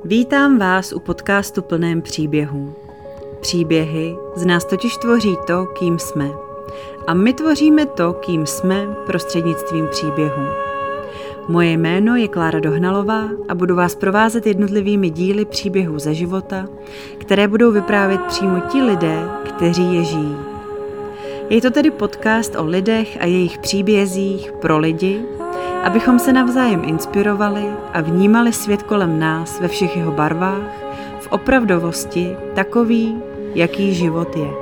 Vítám vás u podcastu plném příběhů. Příběhy z nás totiž tvoří to, kým jsme. A my tvoříme to, kým jsme, prostřednictvím příběhů. Moje jméno je Klára Dohnalová a budu vás provázet jednotlivými díly příběhů ze života, které budou vyprávět přímo ti lidé, kteří je žijí. Je to tedy podcast o lidech a jejich příbězích pro lidi, abychom se navzájem inspirovali a vnímali svět kolem nás ve všech jeho barvách, v opravdovosti takový, jaký život je.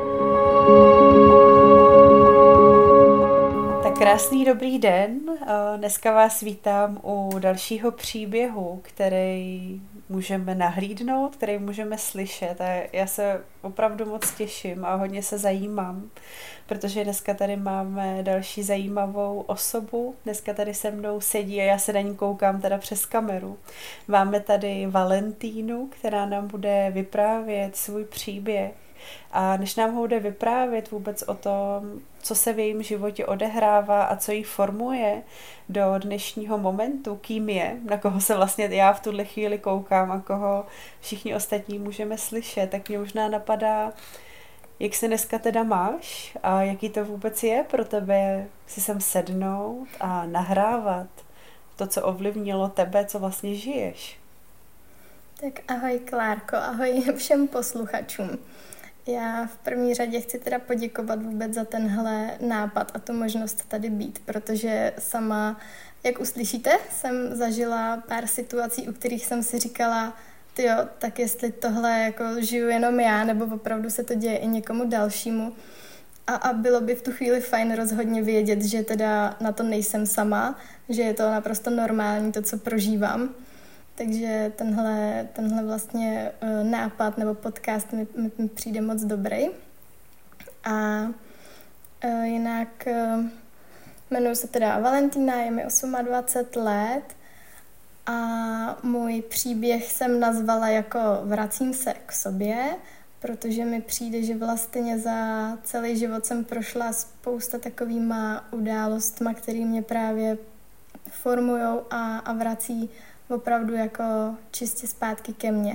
Tak krásný dobrý den. Dneska vás vítám u dalšího příběhu, který můžeme nahlídnout, který můžeme slyšet. A já se opravdu moc těším a hodně se zajímám, protože dneska tady máme další zajímavou osobu. Dneska tady se mnou sedí a já se na ní koukám teda přes kameru. Máme tady Valentínu, která nám bude vyprávět svůj příběh. A než nám ho bude vyprávět vůbec o tom, co se v jejím životě odehrává a co ji formuje do dnešního momentu, kým je, na koho se vlastně já v tuhle chvíli koukám a koho všichni ostatní můžeme slyšet, tak mě možná napadá, jak se dneska teda máš a jaký to vůbec je pro tebe si sem sednout a nahrávat to, co ovlivnilo tebe, co vlastně žiješ. Tak ahoj Klárko, ahoj všem posluchačům. Já v první řadě chci teda poděkovat vůbec za tenhle nápad a tu možnost tady být, protože sama, jak uslyšíte, jsem zažila pár situací, u kterých jsem si říkala, tyjo, tak jestli tohle jako žiju jenom já, nebo opravdu se to děje i někomu dalšímu. A bylo by v tu chvíli fajn rozhodně vědět, že teda na to nejsem sama, že je to naprosto normální, to, co prožívám. Takže tenhle vlastně nápad nebo podcast mi přijde moc dobrý. A jinak jmenuji se teda Valentína, je mi 28 let a můj příběh jsem nazvala jako Vracím se k sobě, protože mi přijde, že vlastně za celý život jsem prošla spousta takovýma událostma, které mě právě formujou a vrací opravdu jako čistě zpátky ke mně.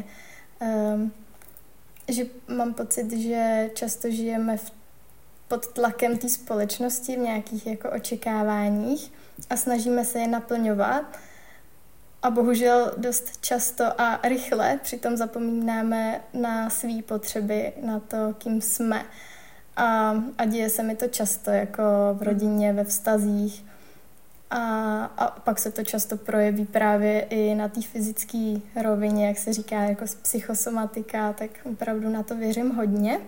Že mám pocit, že často žijeme pod tlakem té společnosti v nějakých jako očekáváních a snažíme se je naplňovat a bohužel dost často a rychle přitom zapomínáme na své potřeby, na to, kým jsme. A děje se mi to často jako v rodině, ve vztazích. A pak se to často projeví právě i na té fyzické rovině, jak se říká, jako psychosomatika, tak opravdu na to věřím hodně.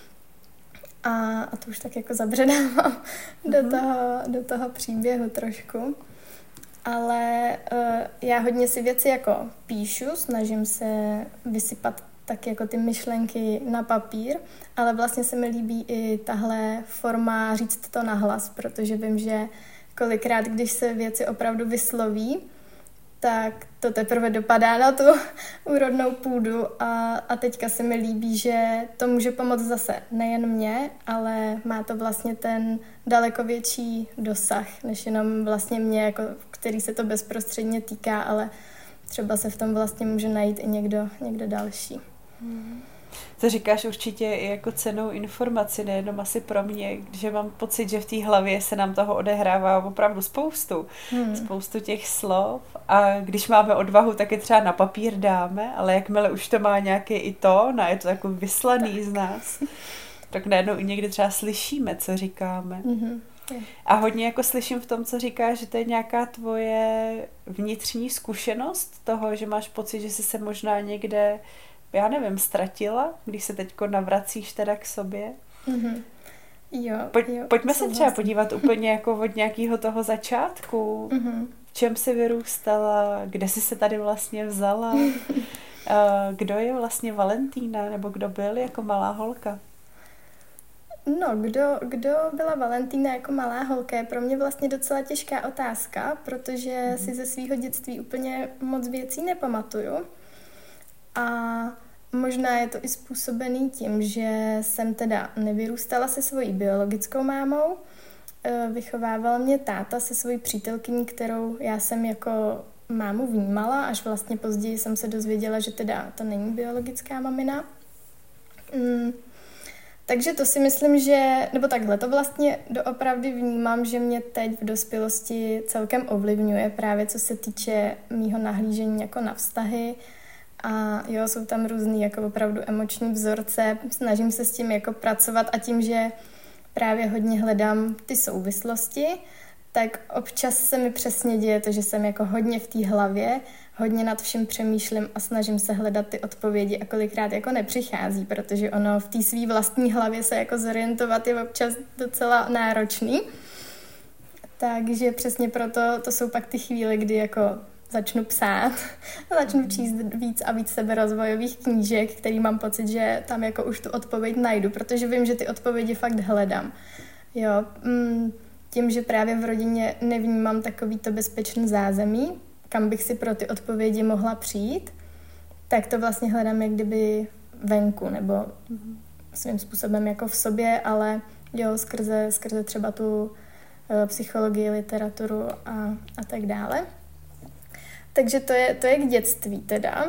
A to už tak jako zabředávám do toho příběhu trošku. Ale já hodně si věci jako píšu, snažím se vysypat tak jako ty myšlenky na papír, ale vlastně se mi líbí i tahle forma říct to nahlas, protože vím, že kolikrát, když se věci opravdu vysloví, tak to teprve dopadá na tu úrodnou půdu a teďka se mi líbí, že to může pomoct zase nejen mě, ale má to vlastně ten daleko větší dosah, než jenom vlastně mě, jako, který se to bezprostředně týká, ale třeba se v tom vlastně může najít i někdo další. To říkáš určitě i jako cennou informaci, nejenom asi pro mě, že mám pocit, že v té hlavě se nám toho odehrává opravdu spoustu těch slov a když máme odvahu, tak je třeba na papír dáme, ale jakmile už to má nějaký i tón a je to jako vyslaný z nás, tak najednou i někdy třeba slyšíme, co říkáme. A hodně jako slyším v tom, co říkáš, že to je nějaká tvoje vnitřní zkušenost toho, že máš pocit, že jsi se možná někde, já nevím, ztratila, když se teďko navracíš teda k sobě. Jo, pojďme se třeba podívat úplně jako od nějakého toho začátku. V čem jsi vyrůstala, kde jsi se tady vlastně vzala, kdo je vlastně Valentína, nebo kdo byl jako malá holka? No, kdo byla Valentína jako malá holka, je pro mě vlastně docela těžká otázka, protože si ze svého dětství úplně moc věcí nepamatuju. A možná je to i způsobený tím, že jsem teda nevyrůstala se svojí biologickou mámou, vychovával mě táta se svojí přítelkyní, kterou já jsem jako mámu vnímala, až vlastně později jsem se dozvěděla, že teda to není biologická mamina. Takže to si myslím, že, nebo takhle, to vlastně doopravdy vnímám, že mě teď v dospělosti celkem ovlivňuje právě co se týče mýho nahlížení jako na vztahy. A jo, jsou tam různý jako opravdu emoční vzorce, snažím se s tím jako pracovat a tím, že právě hodně hledám ty souvislosti, tak občas se mi přesně děje to, že jsem jako hodně v té hlavě, hodně nad vším přemýšlím a snažím se hledat ty odpovědi a kolikrát jako nepřichází, protože ono v té svý vlastní hlavě se jako zorientovat je občas docela náročný. Takže přesně proto to jsou pak ty chvíle, kdy jako začnu psát, začnu číst víc a víc seberozvojových knížek, který mám pocit, že tam jako už tu odpověď najdu, protože vím, že ty odpovědi fakt hledám. Jo, tím, že právě v rodině nevnímám takovýto bezpečný zázemí, kam bych si pro ty odpovědi mohla přijít, tak to vlastně hledám jak kdyby venku, nebo svým způsobem jako v sobě, ale jo, skrze třeba tu psychologii, literaturu a tak dále. Takže to je k dětství teda.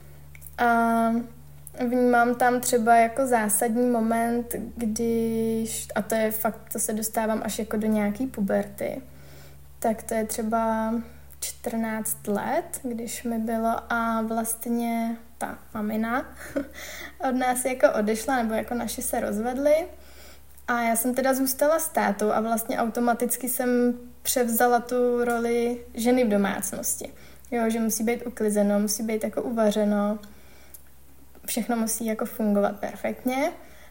A vnímám tam třeba jako zásadní moment, když, a to je fakt, to se dostávám až jako do nějaký puberty, tak to je třeba 14 let, když mi bylo a vlastně ta mamina od nás jako odešla, nebo jako naši se rozvedli a já jsem teda zůstala s tátou a vlastně automaticky jsem převzala tu roli ženy v domácnosti. Jo, že musí být uklizeno, musí být jako uvařeno, všechno musí jako fungovat perfektně.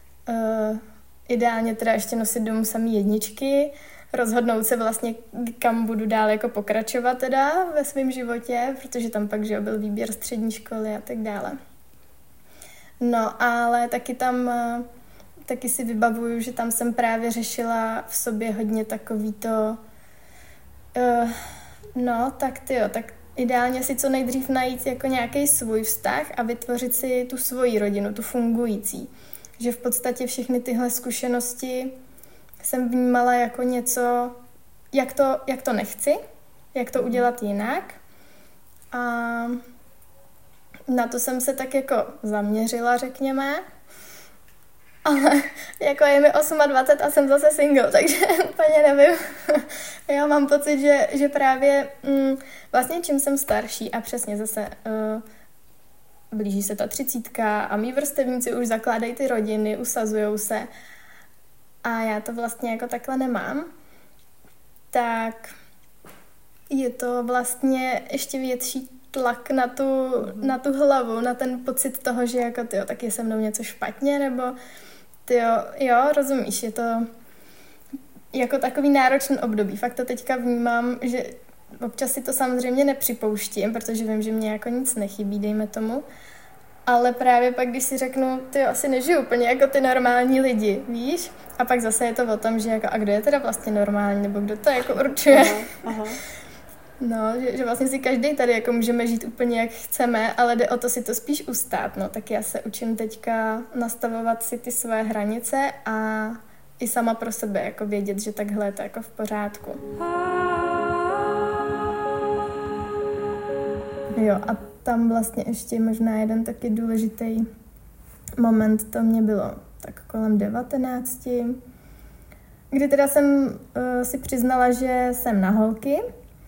Ideálně teda ještě nosit domů samý jedničky, rozhodnout se vlastně, kam budu dál jako pokračovat teda ve svém životě, protože tam pak, že byl výběr střední školy a tak dále. No, ale taky si vybavuju, že tam jsem právě řešila v sobě hodně takový to, tak ideálně si co nejdřív najít jako nějaký svůj vztah a vytvořit si tu svoji rodinu, tu fungující. Že v podstatě všechny tyhle zkušenosti jsem vnímala jako něco, jak to nechci, jak to udělat jinak. A na to jsem se tak jako zaměřila, řekněme. Ale jako je mi 28 a jsem zase single, takže úplně nevím. Já mám pocit, že právě vlastně čím jsem starší a přesně zase blíží se ta 30 a mý vrstevníci už zakládají ty rodiny, usazujou se a já to vlastně jako takhle nemám, tak je to vlastně ještě větší tlak na tu hlavu, na ten pocit toho, že jako tak je se mnou něco špatně, nebo jo, rozumíš, je to jako takový náročný období. Fakt to teďka vnímám, že občas si to samozřejmě nepřipouštím, protože vím, že mě jako nic nechybí, dejme tomu. Ale právě pak, když si řeknu, asi nežiju úplně jako ty normální lidi, víš? A pak zase je to o tom, že jako, a kdo je teda vlastně normální, nebo kdo to jako určuje. Aha. No, že vlastně si každý tady jako můžeme žít úplně jak chceme, ale jde o to si to spíš ustát. No, tak já se učím teďka nastavovat si ty své hranice a i sama pro sebe jako vědět, že takhle je to jako v pořádku. Jo, a tam vlastně ještě možná jeden taky důležitý moment, to mě bylo tak kolem 19, kdy teda jsem si přiznala, že jsem na holky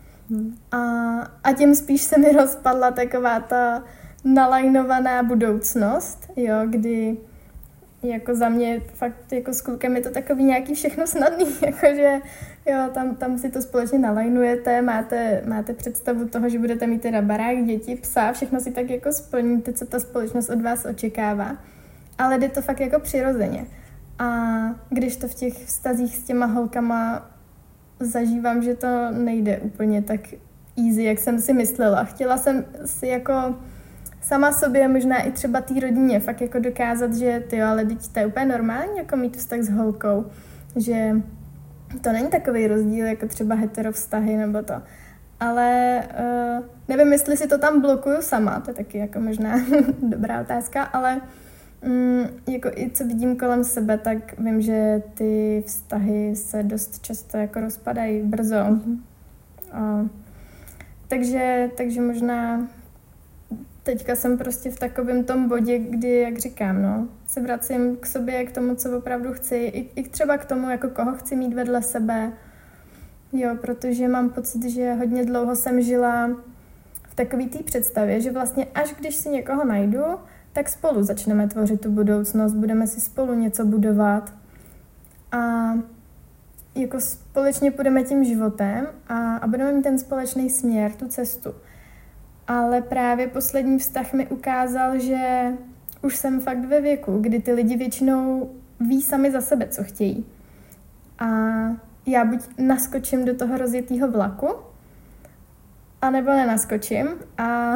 a tím spíš se mi rozpadla taková ta nalajnovaná budoucnost, jo, kdy jako za mě fakt jako s klukem je to takový nějaký všechno snadný, jakože jo, tam si to společně nalajnujete, máte představu toho, že budete mít teda barák, děti, psa, všechno si tak jako splníte, co ta společnost od vás očekává. Ale jde to fakt jako přirozeně. A když to v těch vztazích s těma holkama zažívám, že to nejde úplně tak easy, jak jsem si myslela. Chtěla jsem si jako sama sobě, možná i třeba té rodině, fakt jako dokázat, že ale teď to je úplně normální, jako mít vztah s holkou, že to není takový rozdíl, jako třeba heterovztahy nebo to. Ale nevím, jestli si to tam blokuju sama, to je taky jako možná dobrá otázka, ale jako i co vidím kolem sebe, tak vím, že ty vztahy se dost často jako rozpadají brzo. takže možná teďka jsem prostě v takovém tom bodě, kdy, jak říkám, no, se vracím k sobě, k tomu, co opravdu chci, i třeba k tomu, jako koho chci mít vedle sebe. Jo, protože mám pocit, že hodně dlouho jsem žila v takové té představě, že vlastně až když si někoho najdu, tak spolu začneme tvořit tu budoucnost, budeme si spolu něco budovat a jako společně půjdeme tím životem a budeme mít ten společný směr, tu cestu. Ale právě poslední vztah mi ukázal, že už jsem fakt ve věku, kdy ty lidi většinou ví sami za sebe, co chtějí. A já buď naskočím do toho rozjetého vlaku, anebo nenaskočím a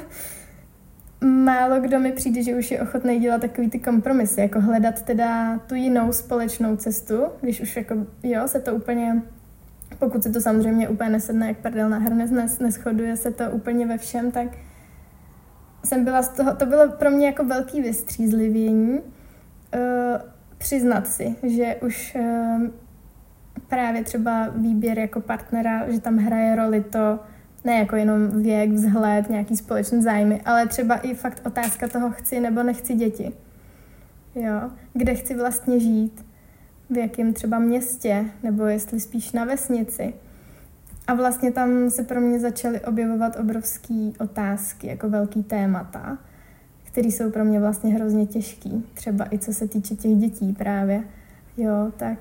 málo kdo mi přijde, že už je ochotný dělat takový ty kompromisy, jako hledat teda tu jinou společnou cestu, když už jako, jo, se to úplně, pokud se to samozřejmě úplně nesedne jak prdel na hrnec, neschoduje se to úplně ve všem, tak jsem byla z toho, to bylo pro mě jako velký vystřízlivění, přiznat si, že už právě třeba výběr jako partnera, že tam hraje roli to, ne jako jenom věk, vzhled, nějaký společný zájmy, ale třeba i fakt otázka toho chci nebo nechci děti. Jo, kde chci vlastně žít, v jakém třeba městě, nebo jestli spíš na vesnici. A vlastně tam se pro mě začaly objevovat obrovský otázky, jako velký témata, které jsou pro mě vlastně hrozně těžký. Třeba i co se týče těch dětí právě. Jo, tak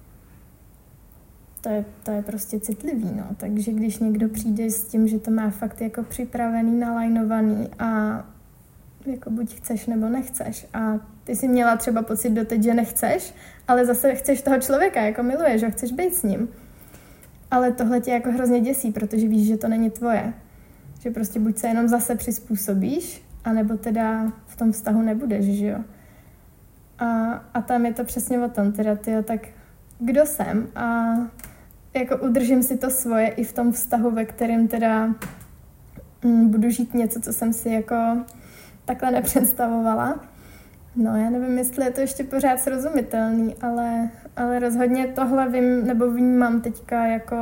to je prostě citlivý, no. Takže když někdo přijde s tím, že to má fakt jako připravený, nalajnovaný a jako buď chceš nebo nechceš a ty jsi měla třeba pocit doteď, že nechceš, ale zase chceš toho člověka, jako miluješ ho, chceš být s ním. Ale tohle tě jako hrozně děsí, protože víš, že to není tvoje. Že prostě buď se jenom zase přizpůsobíš, anebo teda v tom vztahu nebudeš, že jo. A tam je to přesně o tom, teda tyjo, tak kdo jsem a jako udržím si to svoje i v tom vztahu, ve kterém teda budu žít něco, co jsem si jako takhle nepředstavovala. No, já nevím, jestli je to ještě pořád srozumitelný, ale rozhodně tohle vnímám teďka jako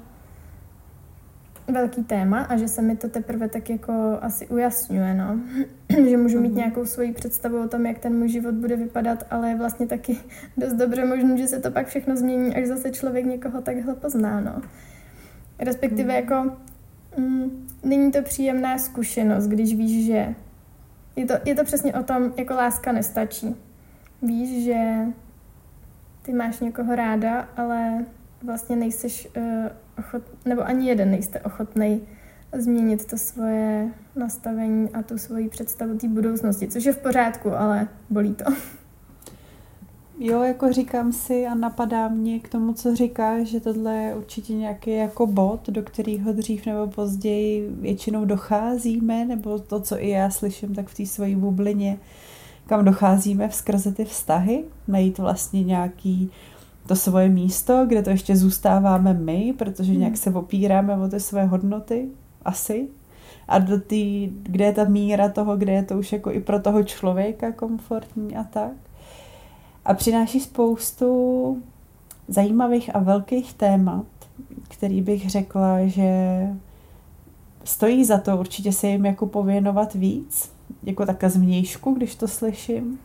velký téma a že se mi to teprve tak jako asi ujasňuje, no. Že můžu mít nějakou svoji představu o tom, jak ten můj život bude vypadat, ale je vlastně taky dost dobře možné, že se to pak všechno změní, až zase člověk někoho takhle pozná, no. Respektive jako není to příjemná zkušenost, když víš, že je to přesně o tom, jako láska nestačí. Víš, že ty máš někoho ráda, ale vlastně nejseš nebo ani jeden nejste ochotnej změnit to svoje nastavení a tu svoji představu té budoucnosti, což je v pořádku, ale bolí to. Jo, jako říkám si a napadá mě k tomu, co říkáš, že tohle je určitě nějaký jako bod, do kterého dřív nebo později většinou docházíme, nebo to, co i já slyším, tak v té svojí bublině, kam docházíme skrze ty vztahy, najít vlastně nějaký to svoje místo, kde to ještě zůstáváme my, protože nějak se opíráme o ty své hodnoty, asi. A kde je ta míra toho, kde je to už jako i pro toho člověka komfortní a tak. A přináší spoustu zajímavých a velkých témat, který bych řekla, že stojí za to určitě se jim jako pověnovat víc, jako takhle zvnějšku, když to slyším.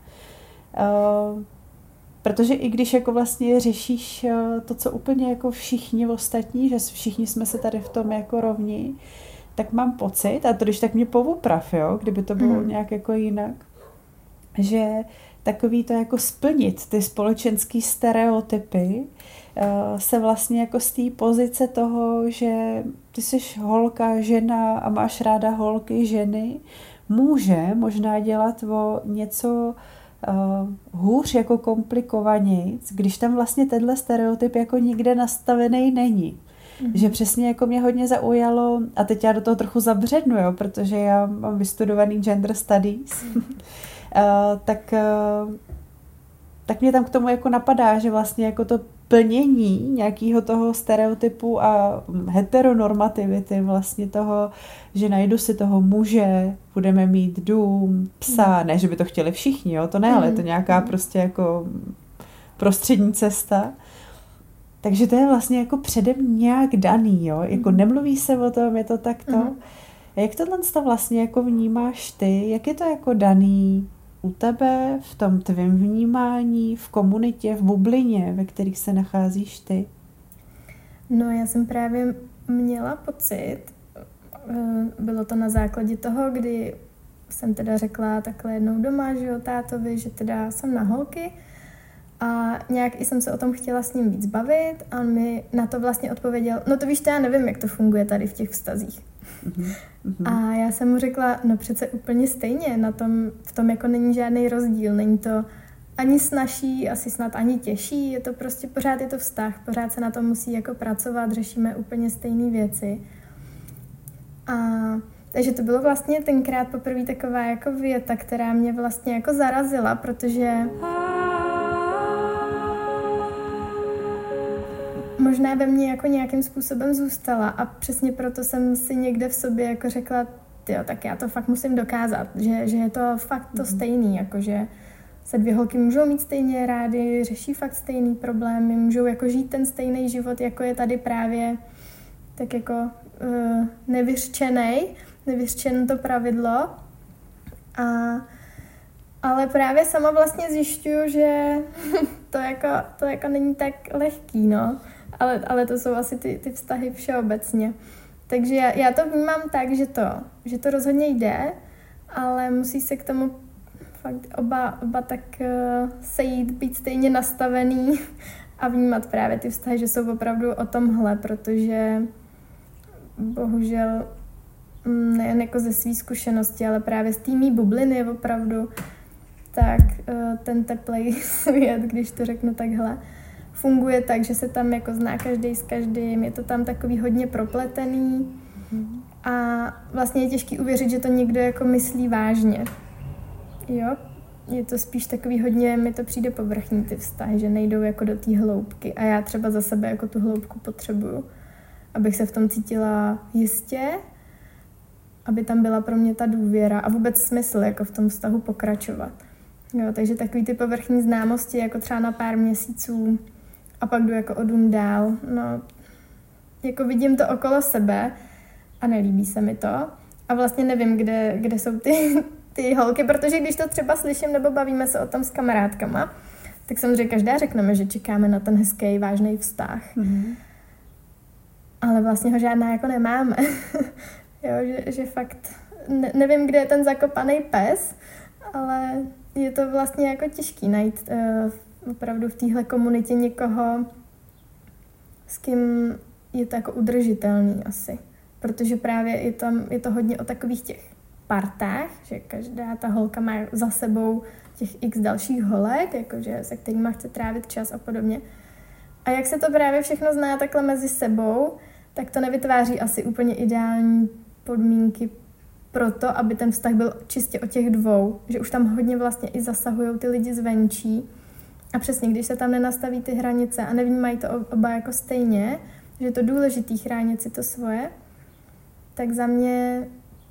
Protože i když jako vlastně řešíš to, co úplně jako všichni ostatní, že všichni jsme se tady v tom jako rovní, tak mám pocit, a to když tak mě povuprav, jo, kdyby to bylo nějak jako jinak, že takový to jako splnit ty společenský stereotypy se vlastně jako z té pozice toho, že ty jsi holka, žena a máš ráda holky, ženy, může možná dělat o něco hůř jako komplikovanějc, když tam vlastně tenhle stereotyp jako nikde nastavený není. Že přesně jako mě hodně zaujalo, a teď já do toho trochu zabřednu, jo, protože já mám vystudovaný gender studies, tak mě tam k tomu jako napadá, že vlastně jako to plnění nějakého toho stereotypu a heteronormativity vlastně toho, že najdu si toho muže, budeme mít dům, psa, ne, že by to chtěli všichni, jo, to ne, ale je to nějaká prostě jako prostřední cesta, Takže to je vlastně jako předem nějak daný, jo? Jako nemluví se o tom, je to takto. A jak tohle vlastně jako vnímáš ty? Jak je to jako daný u tebe, v tom tvém vnímání, v komunitě, v bublině, ve kterých se nacházíš ty? No, já jsem právě měla pocit, bylo to na základě toho, kdy jsem teda řekla takhle jednou doma, že jo, tátovi, že teda jsem na holky a nějak i jsem se o tom chtěla s ním víc bavit a on mi na to vlastně odpověděl, no to víš, to já nevím, jak to funguje tady v těch vztazích. A já jsem mu řekla, no přece úplně stejně, v tom jako není žádný rozdíl, není to ani snazší, asi snad ani těžší, je to prostě pořád je to vztah, pořád se na tom musí jako pracovat, řešíme úplně stejné věci. Takže to bylo vlastně tenkrát poprvé taková jako věta, která mě vlastně jako zarazila, protože možná ve mně jako nějakým způsobem zůstala a přesně proto jsem si někde v sobě jako řekla, tyjo, tak já to fakt musím dokázat, že je to fakt to stejný, jakože se dvě holky můžou mít stejně rády, řeší fakt stejný problémy, můžou jako žít ten stejný život, jako je tady právě tak jako nevyřčen to pravidlo. Ale právě sama vlastně zjišťuju, že to jako není tak lehký, no. Ale to jsou asi ty vztahy všeobecně. Takže já to vnímám tak, že to rozhodně jde, ale musí se k tomu fakt oba tak sejít, být stejně nastavený a vnímat právě ty vztahy, že jsou opravdu o tomhle, protože bohužel nejen jako ze svý zkušenosti, ale právě z té mý bubliny opravdu, tak ten teplej svět, když to řeknu takhle, funguje tak, že se tam jako zná každý s každým, je to tam takový hodně propletený a vlastně je těžký uvěřit, že to někdo jako myslí vážně. Jo, je to spíš takový hodně, mi to přijde povrchní ty vztahy, že nejdou jako do té hloubky a já třeba za sebe jako tu hloubku potřebuju, abych se v tom cítila jistě, aby tam byla pro mě ta důvěra a vůbec smysl jako v tom vztahu pokračovat. Jo, takže takový ty povrchní známosti jako třeba na pár měsíců a pak jdu jako o dům dál. No, jako vidím to okolo sebe a nelíbí se mi to a vlastně nevím, kde jsou ty holky, protože když to třeba slyším nebo bavíme se o tom s kamarádkama, tak samozřejmě každá řekneme, že čekáme na ten hezký, vážný vztah. Ale vlastně ho žádná jako nemáme. Jo, že fakt nevím, kde je ten zakopaný pes, ale je to vlastně jako těžký najít opravdu v téhle komunitě někoho, s kým je to jako udržitelný asi. Protože právě je to hodně o takových těch partách, že každá ta holka má za sebou těch x dalších holek, jakože se kterýma chce trávit čas a podobně. A jak se to právě všechno zná takhle mezi sebou, tak to nevytváří asi úplně ideální podmínky pro to, aby ten vztah byl čistě o těch dvou, že už tam hodně vlastně i zasahujou ty lidi zvenčí a přesně, když se tam nenastaví ty hranice a nevnímají to oba jako stejně, že je to důležitý chránit si to svoje, tak za mě,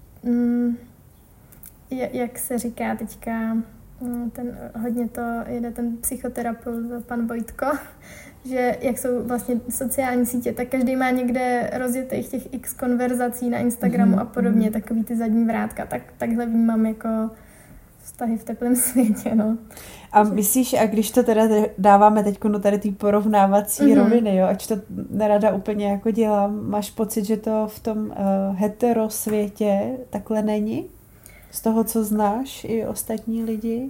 jak se říká teďka, hodně to jede ten psychoterapeut, pan Vojtko, že jak jsou vlastně sociální sítě, tak každý má někde rozjetých těch x konverzací na Instagramu a podobně, takový ty zadní vrátka, takhle vnímám jako vztahy v teplém světě, no. A myslíš, a když to teda dáváme teď no tady ty porovnávací roviny, jo, ač to nerada úplně jako dělám, máš pocit, že to v tom hetero světě takhle není? Z toho, co znáš i ostatní lidi?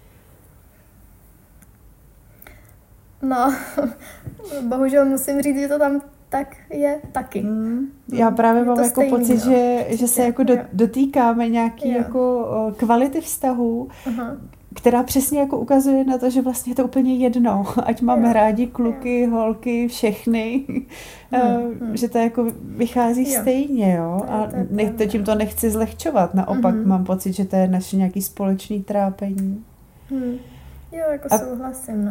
No, bohužel musím říct, že to tam tak je taky. Já právě mám jako stejný, pocit, že se jako dotýkáme nějaký jako kvality vztahů, která přesně jako ukazuje na to, že vlastně je to úplně jedno. Ať máme rádi kluky, holky, všechny, že to jako vychází stejně, jo. A tím to nechci zlehčovat, naopak mám pocit, že to je naše nějaký společný trápení. Jo, jako souhlasím, no.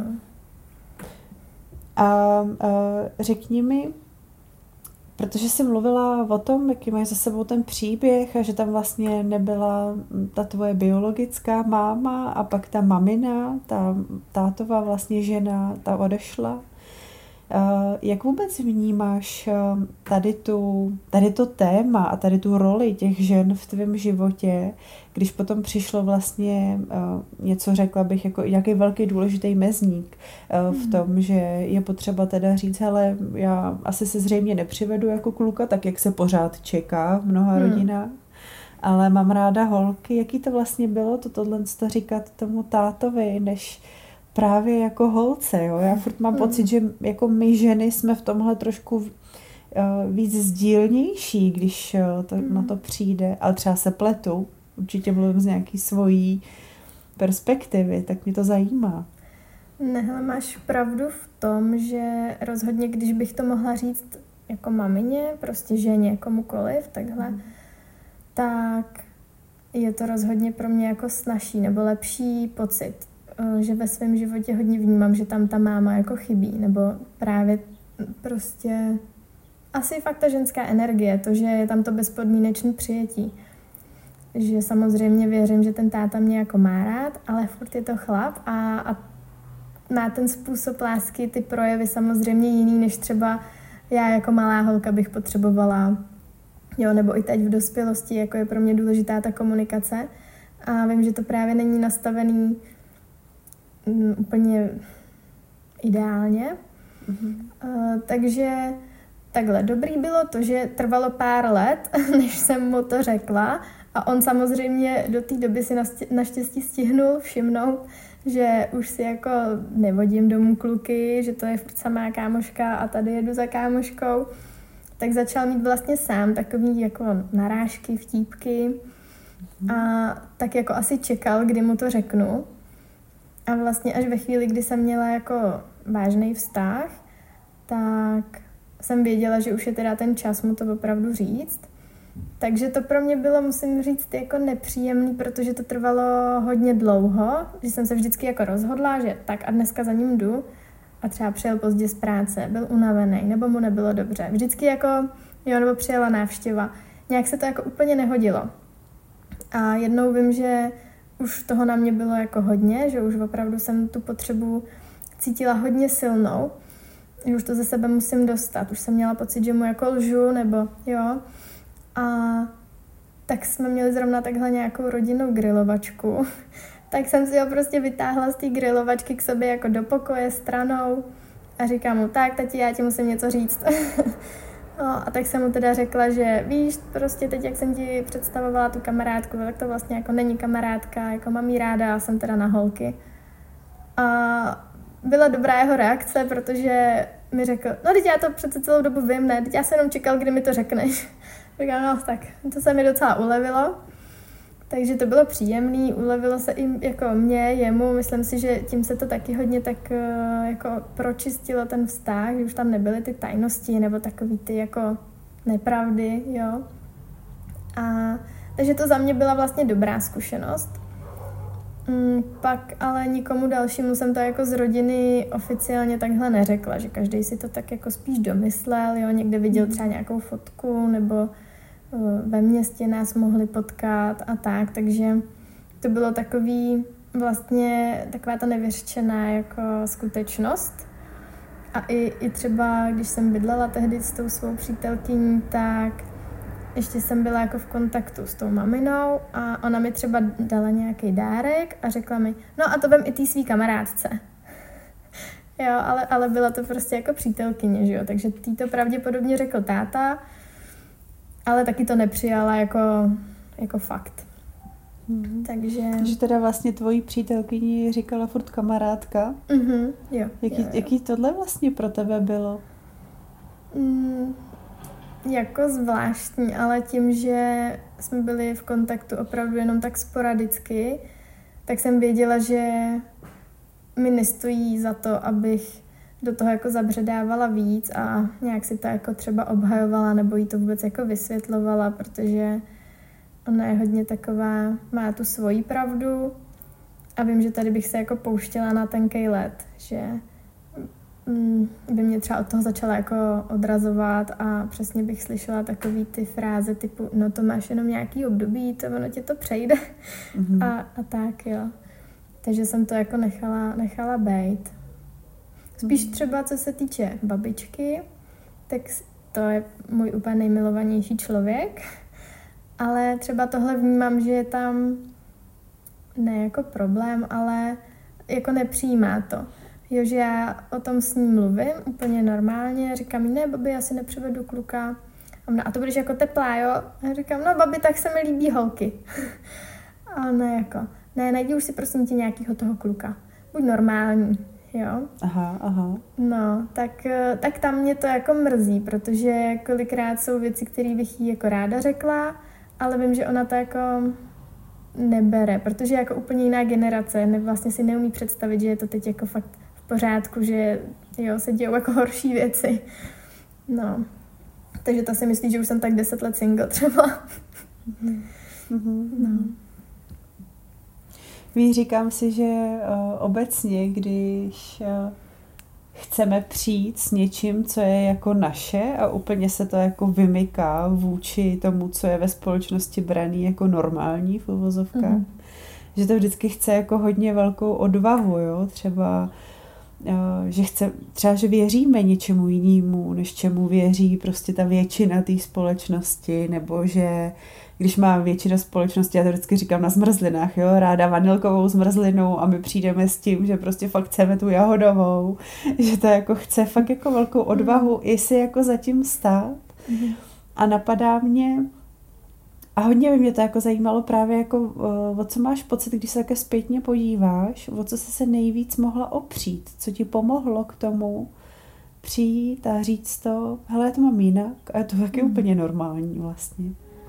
A řekni mi, protože jsi mluvila o tom, jaký máš za sebou ten příběh a že tam vlastně nebyla ta tvoje biologická máma a pak ta mamina, ta tátová vlastně žena, ta odešla. Jak vůbec vnímáš tady to téma a tady tu roli těch žen v tvém životě, když potom přišlo vlastně něco, řekla bych, jako nějaký velký důležitý mezník v tom, že je potřeba teda říct, hele, já asi se zřejmě nepřivedu jako kluka, tak jak se pořád čeká v mnoha rodinách, ale mám ráda holky. Jaký to vlastně bylo tohle říkat tomu tátovi, než právě jako holce, jo? Já furt mám pocit, že jako my ženy jsme v tomhle trošku víc sdílnější, když to na to přijde, ale třeba se pletu, určitě mluvím z nějaký svojí perspektivy, tak mě to zajímá. Nehle, máš pravdu v tom, že rozhodně, když bych to mohla říct jako mamině, prostě ženě, komukoliv, takhle, tak je to rozhodně pro mě jako snazší nebo lepší pocit, že ve svém životě hodně vnímám, že tam ta máma jako chybí, nebo právě prostě asi fakt ta ženská energie, to, že je tam to bezpodmínečné přijetí. Že samozřejmě věřím, že ten táta mě jako má rád, ale furt je to chlap a má ten způsob lásky, ty projevy samozřejmě jiný, než třeba já jako malá holka bych potřebovala. Jo, nebo i teď v dospělosti, jako je pro mě důležitá ta komunikace. A vím, že to právě není nastavený úplně ideálně. Takže takhle, dobrý bylo to, že trvalo pár let, než jsem mu to řekla. A on samozřejmě do té doby si naštěstí stihnul všimnout, že už si jako nevodím domů kluky, že to je furt samá kámoška a tady jedu za kámoškou. Tak začal mít vlastně sám takový jako narážky, vtípky a tak jako asi čekal, kdy mu to řeknu. A vlastně až ve chvíli, kdy jsem měla jako vážný vztah, tak jsem věděla, že už je teda ten čas mu to opravdu říct. Takže to pro mě bylo, musím říct, jako nepříjemný, protože to trvalo hodně dlouho, že jsem se vždycky jako rozhodla, že tak a dneska za ním jdu a třeba přijel pozdě z práce, byl unavený, nebo mu nebylo dobře. Vždycky jako, jo, nebo přijela návštěva. Nějak se to jako úplně nehodilo. A jednou vím, že už toho na mě bylo jako hodně, že už opravdu jsem tu potřebu cítila hodně silnou, že už to ze sebe musím dostat. Už jsem měla pocit, že mu jako lžu, nebo jo. A tak jsme měli zrovna takhle nějakou rodinnou grilovačku. Tak jsem si ho prostě vytáhla z té grilovačky k sobě jako do pokoje stranou a říkám mu, tak tati, já ti musím něco říct. No, a tak jsem mu teda řekla, že víš, prostě teď, jak jsem ti představovala tu kamarádku, tak to vlastně jako není kamarádka, jako mám jí ráda, a jsem teda na holky. A byla dobrá jeho reakce, protože mi řekl, no teď já to přece celou dobu vím, ne, teď já jsem jenom čekal, kdy mi to řekneš. Říkám, no tak, to se mi docela ulevilo. Takže to bylo příjemný, ulevilo se i jako mě, jemu, myslím si, že tím se to taky hodně tak jako pročistilo ten vztah, že už tam nebyly ty tajnosti nebo takový ty jako nepravdy, jo. A takže to za mě byla vlastně dobrá zkušenost. Pak ale nikomu dalšímu jsem to jako z rodiny oficiálně takhle neřekla, že každý si to tak jako spíš domyslel, jo, někde viděl třeba nějakou fotku nebo ve městě nás mohli potkat a tak, takže to bylo takový vlastně taková ta nevyřčená jako skutečnost. A i třeba, když jsem bydlela tehdy s tou svou přítelkyní, tak ještě jsem byla jako v kontaktu s tou maminou a ona mi třeba dala nějaký dárek a řekla mi, no a to vem i té svý kamarádce. Jo, ale byla to prostě jako přítelkyně, že jo, takže tý to pravděpodobně řekl táta, ale taky to nepřijala jako fakt. Takže teda vlastně tvojí přítelkyni říkala furt kamarádka? Jo. Jaký tohle vlastně pro tebe bylo? Jako zvláštní, ale tím, že jsme byli v kontaktu opravdu jenom tak sporadicky, tak jsem věděla, že mi nestojí za to, abych do toho jako zabředávala víc a nějak si to jako třeba obhajovala nebo jí to vůbec jako vysvětlovala, protože ona je hodně taková, má tu svoji pravdu a vím, že tady bych se jako pouštěla na tenkej led, že by mě třeba od toho začala jako odrazovat a přesně bych slyšela takový ty fráze typu, no to máš jenom nějaký období, to ono tě to přejde a tak, jo. Takže jsem to jako nechala bejt. Spíš třeba co se týče babičky, tak to je můj úplně nejmilovanější člověk, ale třeba tohle vnímám, že je tam ne jako problém, ale jako nepřijímá to. Jo, že já o tom s ním mluvím úplně normálně, říkám jí, ne, babi, já si nepřivedu kluka. A to budeš jako teplá, jo? A říkám, no babi, tak se mi líbí holky. A ona jako, ne, najdi už si prosím tě nějakýho toho kluka. Buď normální, jo? Aha. No, tak tam mě to jako mrzí, protože kolikrát jsou věci, které bych jí jako ráda řekla, ale vím, že ona to jako nebere, protože je jako úplně jiná generace, vlastně si neumí představit, že je to teď jako fakt v pořádku, že jo, se dějou jako horší věci. No, takže ta si myslí, že už jsem tak 10 let single třeba. No. Říkám si, že obecně, když chceme přijít s něčím, co je jako naše a úplně se to jako vymyká vůči tomu, co je ve společnosti braný jako normální v uvozovkách, že to vždycky chce jako hodně velkou odvahu, jo, třeba že věříme něčemu jinému, než čemu věří prostě ta většina té společnosti, nebo že když má většina společnosti, já to vždycky říkám na zmrzlinách, jo, ráda vanilkovou zmrzlinu a my přijdeme s tím, že prostě fakt chceme tu jahodovou, že to jako chce fakt jako velkou odvahu i si jako zatím stát. A napadá mě, a hodně by mě to jako zajímalo právě jako, o co máš pocit, když se také zpětně podíváš, o co jsi se nejvíc mohla opřít, co ti pomohlo k tomu přijít a říct to, hele, já to mám jinak a je to taky úplně normální vlastně.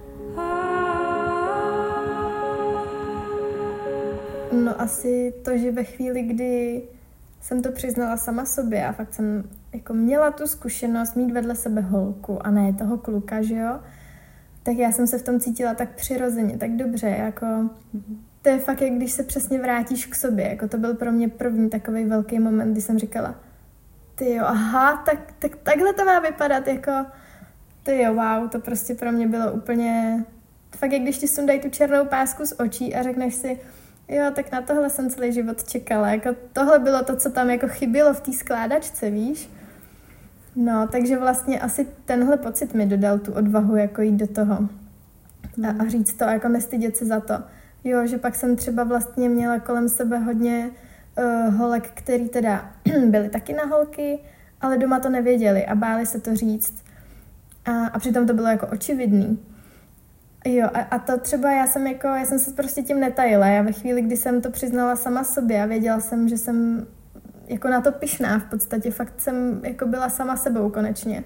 No asi to, že ve chvíli, kdy jsem to přiznala sama sobě a fakt jsem jako měla tu zkušenost mít vedle sebe holku a ne toho kluka, že jo, tak já jsem se v tom cítila tak přirozeně, tak dobře, jako to je fakt, jak když se přesně vrátíš k sobě, jako to byl pro mě první takový velký moment, kdy jsem říkala, tyjo, aha, tak takhle to má vypadat, jako tyjo, wow, to prostě pro mě bylo úplně, fakt jak když ti sundají tu černou pásku z očí a řekneš si, jo, tak na tohle jsem celý život čekala, jako tohle bylo to, co tam jako chybělo v té skládačce, víš? No, takže vlastně asi tenhle pocit mi dodal tu odvahu, jako jít do toho a říct to, jako nestydět se za to. Jo, že pak jsem třeba vlastně měla kolem sebe hodně holek, který teda byly taky na holky, ale doma to nevěděli a báli se to říct. A přitom to bylo jako očividný. Jo, a to třeba já jsem se prostě tím netajila. Já ve chvíli, kdy jsem to přiznala sama sobě a věděla jsem, že jsem jako na to pyšná v podstatě, fakt jsem jako byla sama sebou konečně,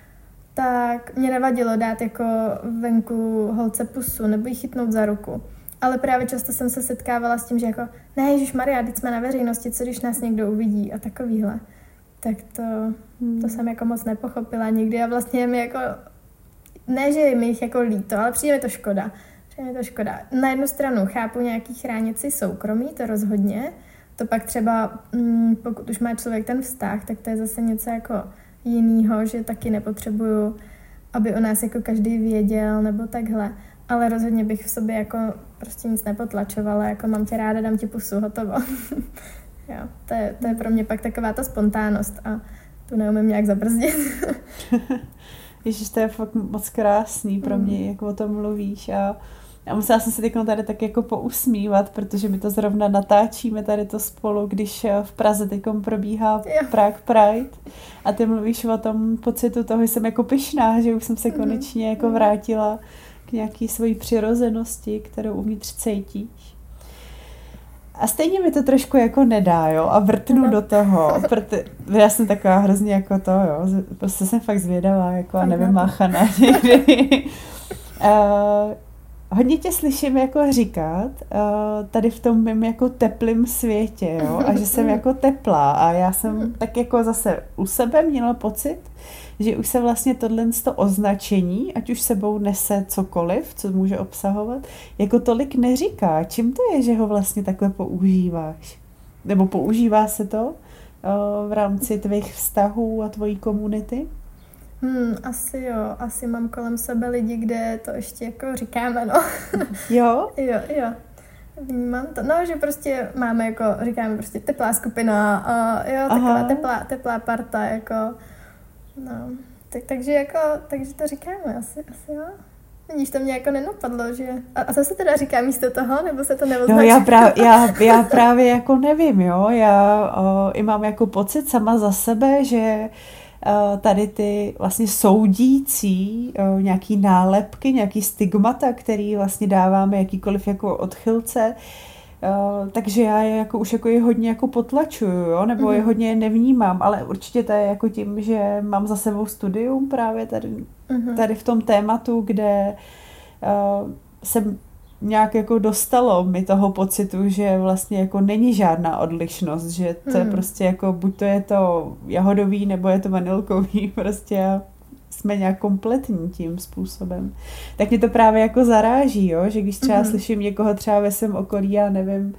tak mě nevadilo dát jako venku holce pusu nebo jí chytnout za ruku. Ale právě často jsem se setkávala s tím, že jako, ne, ježišmarja, teď jsme na veřejnosti, co když nás někdo uvidí a takovýhle. Tak to jsem jako moc nepochopila nikdy a vlastně mi jako, ne, že je mi jich jako líto, ale přijde mi to škoda. Na jednu stranu chápu nějaký chránici soukromí, to rozhodně. To pak třeba, pokud už má člověk ten vztah, tak to je zase něco jako jinýho, že taky nepotřebuju, aby o nás jako každý věděl nebo takhle. Ale rozhodně bych v sobě jako prostě nic nepotlačovala, jako mám tě ráda, dám ti pusu, hotovo. Jo, to je pro mě pak taková ta spontánnost a tu neumím nějak zabrzdit. Ježiš, to je fakt moc krásný pro mě, jak o tom mluvíš a musela jsem se teď tady tak jako pousmívat, protože my to zrovna natáčíme tady to spolu, když v Praze teď probíhá Prague Pride a ty mluvíš o tom pocitu toho, že jsem jako pyšná, že už jsem se konečně jako vrátila k nějaký svojí přirozenosti, kterou uvnitř cítíš. A stejně mi to trošku jako nedá, jo, a vrtnu do toho, protože já jsem taková hrozně jako to, jo, prostě jsem fakt zvědavá, jako a nevymáchaná někdy. Hodně tě slyším jako říkat tady v tom mým jako teplým světě, jo, a že jsem jako teplá a já jsem tak jako zase u sebe měla pocit, že už se vlastně tohle označení, ať už sebou nese cokoliv, co může obsahovat, jako tolik neříká. Čím to je, že ho vlastně takhle používáš? Nebo používá se to v rámci tvých vztahů a tvojí komunity? Asi jo, asi mám kolem sebe lidi, kde to ještě jako říkáme, no. Jo? Jo. vnímám to. No, že prostě máme jako, říkáme prostě teplá skupina a jo, taková teplá parta, jako, no. Takže to říkáme, asi jo. Vidíš, to mě jako nenapadlo, že... A co se teda říká místo toho, nebo se to neoznačí? No já právě jako nevím, jo. Já i mám jako pocit sama za sebe, že tady ty vlastně soudící nějaký nálepky, nějaký stigmata, který vlastně dáváme jakýkoliv jako odchylce, takže já je jako už jako je hodně jako potlačuju, jo, nebo je hodně nevnímám, ale určitě to je jako tím, že mám za sebou studium právě tady v tom tématu, kde jsem nějak jako dostalo mi toho pocitu, že vlastně jako není žádná odlišnost, že to je prostě jako buď to je to jahodový, nebo je to vanilkový, prostě a jsme nějak kompletní tím způsobem. Tak mě to právě jako zaráží, jo? Že když třeba slyším někoho třeba ve svém okolí, já nevím,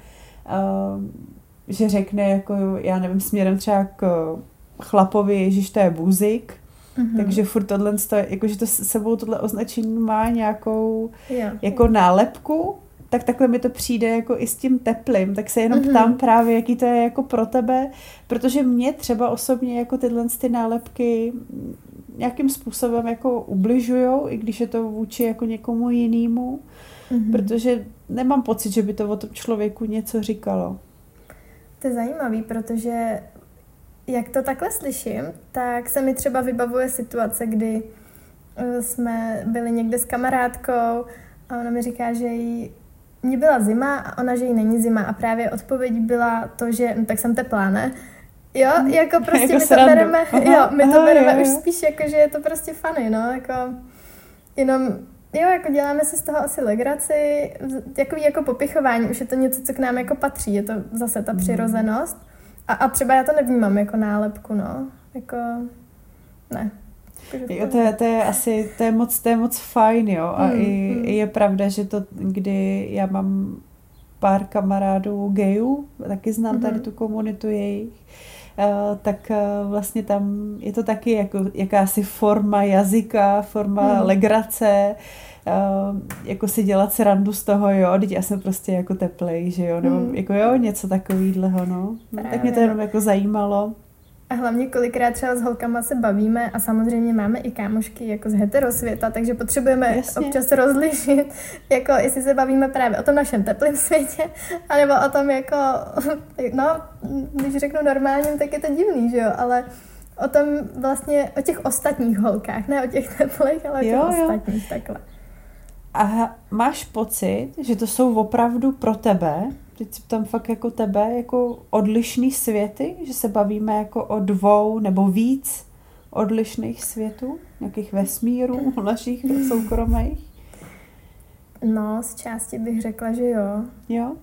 že řekne jako, já nevím, směrem třeba k chlapovi, ježiš, to je buzik, takže furt tohle, jakože to sebou tohle označení má nějakou jako nálepku, tak takhle mi to přijde jako i s tím teplým, tak se jenom ptám právě, jaký to je jako pro tebe, protože mě třeba osobně jako tyhle ty nálepky nějakým způsobem jako ubližujou, i když je to vůči jako někomu jinému, protože nemám pocit, že by to o tom člověku něco říkalo. To je zajímavý, protože jak to takhle slyším, tak se mi třeba vybavuje situace, kdy jsme byli někde s kamarádkou a ona mi říká, že mně byla zima a ona, že jí není zima a právě odpověď byla to, že tak jsem teplá, ne? Jo, jako prostě jako my to bereme, bereme už spíš jako, že je to prostě funny, no, jako jenom, jo, jako děláme si z toho asi legraci, takový jako popichování, už je to něco, co k nám jako patří, je to zase ta přirozenost a třeba já to nevnímám jako nálepku, no, jako, ne. Jo, to je asi, to je moc fajn, jo, a i je pravda, že to, kdy já mám pár kamarádů gayů, taky znám tady tu komunitu jejich, tak vlastně tam je to taky jako jakási forma jazyka, forma legrace, jako si dělat srandu z toho, jo, teď já jsem prostě jako teplej, že jo, nebo jako jo, něco takovýhleho, no. Tak mě to jenom jako zajímalo. A hlavně kolikrát třeba s holkama se bavíme a samozřejmě máme i kámošky jako z heterosvěta, takže potřebujeme občas rozlišit, jako jestli se bavíme právě o tom našem teplém světě, anebo o tom jako, no, když řeknu normálním, tak je to divný, že jo, ale o tom vlastně, o těch ostatních holkách, ne o těch teplých, ale o těch ostatních, takhle. A máš pocit, že to jsou opravdu pro tebe, teď si tam fakt jako tebe, jako odlišný světy, že se bavíme jako o 2 nebo víc odlišných světů, nějakých vesmírů našich soukromých? No, z části bych řekla, že jo. Jo?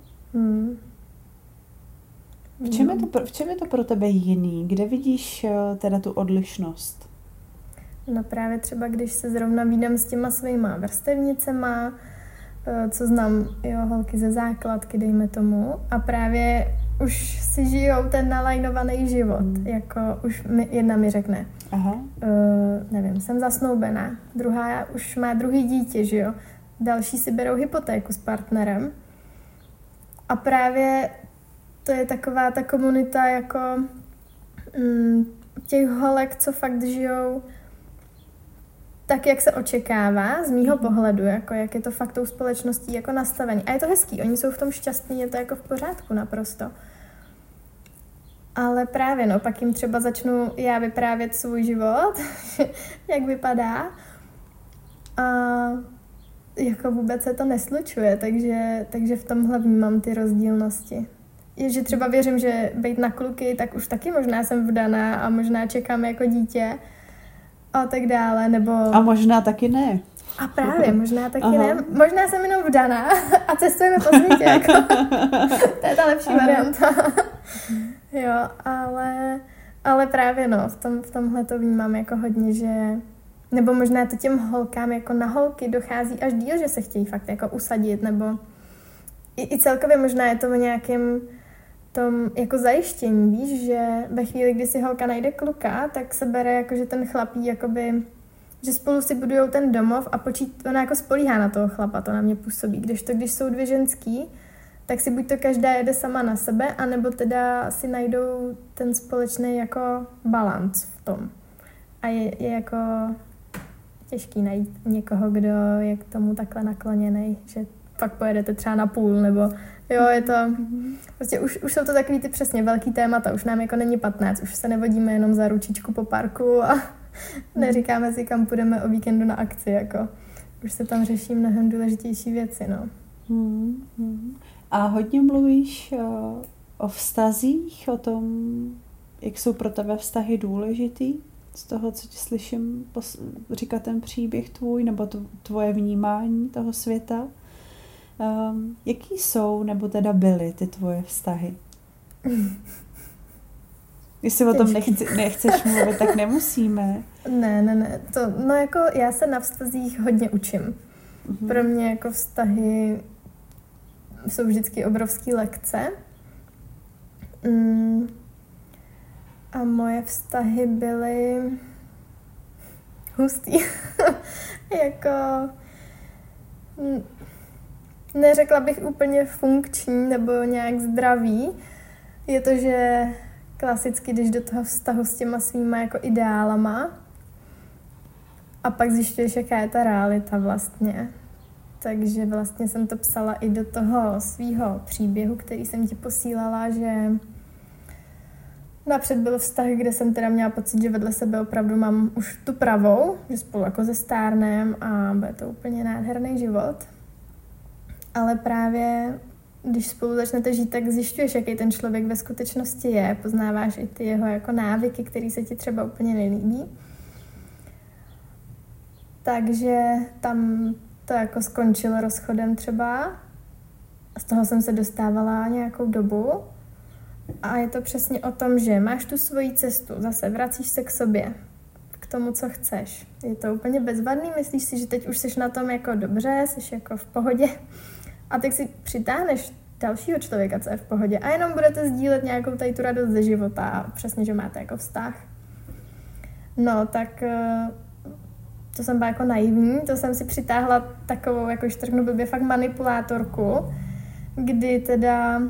V čem je to pro tebe jiný? Kde vidíš teda tu odlišnost? No právě třeba, když se zrovna vídám s těma svýma vrstevnicema, co znám, jo, holky ze základky, dejme tomu, a právě už si žijou ten nalajnovaný život, jako už jedna mi řekne, nevím, jsem zasnoubená, druhá už má druhý dítě, že jo, další si berou hypotéku s partnerem a právě to je taková ta komunita jako těch holek, co fakt žijou tak, jak se očekává, z mýho pohledu, jako jak je to fakt tou společností jako nastavení. A je to hezký, oni jsou v tom šťastní, je to jako v pořádku naprosto. Ale právě, no, pak jim třeba začnu já vyprávět svůj život, jak vypadá. A jako vůbec se to neslučuje, takže v tomhle vnímám ty rozdílnosti. Je, že třeba věřím, že být na kluky, tak už taky možná jsem vdaná a možná čekám jako dítě, a tak dále, nebo... A možná taky ne. A právě, možná taky ne. Možná jsem jenom vdaná a cestujeme po světě, jako. To je ta lepší varianta. Jo, ale právě, no, v tomhle to vnímám jako hodně, že... Nebo možná to těm holkám jako na holky dochází až díl, že se chtějí fakt jako usadit, nebo... I celkově možná je to o nějakém tom jako zajištění, víš, že ve chvíli, kdy si holka najde kluka, tak se bere jako, že ten chlapí jakoby, že spolu si budujou ten domov a ona jako spolíhá na toho chlapa, to na mě působí. Když jsou 2 ženský, tak si buď to každá jede sama na sebe, anebo teda si najdou ten společný jako balanc v tom. A je jako těžký najít někoho, kdo je k tomu takhle nakloněný, že fakt pojedete třeba na půl, nebo jo, je to, prostě už jsou to takový ty přesně velký témata, už nám jako není 15, už se nevodíme jenom za ručičku po parku a neříkáme si, kam půjdeme o víkendu na akci, jako. Už se tam řeší mnohem důležitější věci, no. A hodně mluvíš o vztazích, o tom, jak jsou pro tebe vztahy důležitý? Z toho, co ti slyším říkat ten příběh tvůj, nebo tvoje vnímání toho světa. Jaký jsou, nebo teda byly ty tvoje vztahy? Jestli o tom nechceš mluvit, tak nemusíme. Ne. No jako já se na vztazích hodně učím. Pro mě jako vztahy jsou vždycky obrovský lekce. A moje vztahy byly hustý. Jako neřekla bych úplně funkční nebo nějak zdravý. Je to, že klasicky, když do toho vztahu s těma svýma jako ideálama a pak zjišťuješ, jaká je ta realita vlastně. Takže vlastně jsem to psala i do toho svýho příběhu, který jsem ti posílala, že napřed byl vztah, kde jsem teda měla pocit, že vedle sebe opravdu mám už tu pravou, že spolu jako ze stárnem a bude to úplně nádherný život. Ale právě, když spolu začnete žít, tak zjišťuješ, jaký ten člověk ve skutečnosti je. Poznáváš i ty jeho jako návyky, které se ti třeba úplně nelíbí. Takže tam to jako skončilo rozchodem třeba. Z toho jsem se dostávala nějakou dobu. A je to přesně o tom, že máš tu svoji cestu, zase vracíš se k sobě, k tomu, co chceš. Je to úplně bezvadný, myslíš si, že teď už jsi na tom jako dobře, jsi jako v pohodě a teď si přitáhneš dalšího člověka, co je v pohodě a jenom budete sdílet nějakou tady tu radost ze života a přesně, že máte jako vztah. No, tak to jsem byla jako naivní, to jsem si přitáhla takovou, jako když řeknu blbě, fakt manipulátorku, kdy teda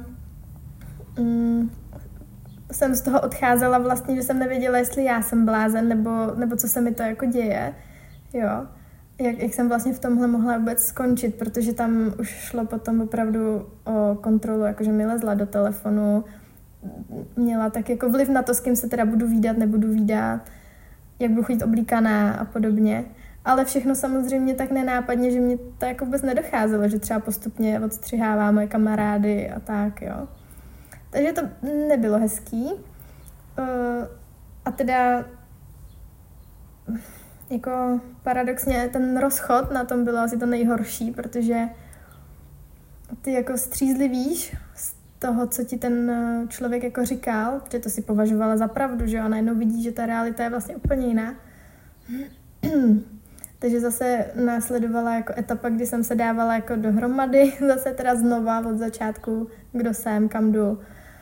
jsem z toho odcházela vlastně, že jsem nevěděla, jestli já jsem blázen, nebo co se mi to jako děje, jo. Jak jsem vlastně v tomhle mohla vůbec skončit, protože tam už šlo potom opravdu o kontrolu, jakože mi lezla do telefonu, měla tak jako vliv na to, s kým se teda budu vídat, nebudu vídat, jak budu chodit oblíkaná a podobně. Ale všechno samozřejmě tak nenápadně, že mě to jako vůbec nedocházelo, že třeba postupně odstřihává moje kamarády a tak, jo. Takže to nebylo hezký. A teda jako paradoxně ten rozchod na tom bylo asi to nejhorší, protože ty jako střízlivíš z toho, co ti ten člověk jako říkal, protože to si považovala za pravdu, že jo, a najednou vidí, že ta realita je vlastně úplně jiná. Takže zase následovala jako etapa, kdy jsem se dávala jako dohromady, zase teda znova od začátku, kdo jsem, kam jdu.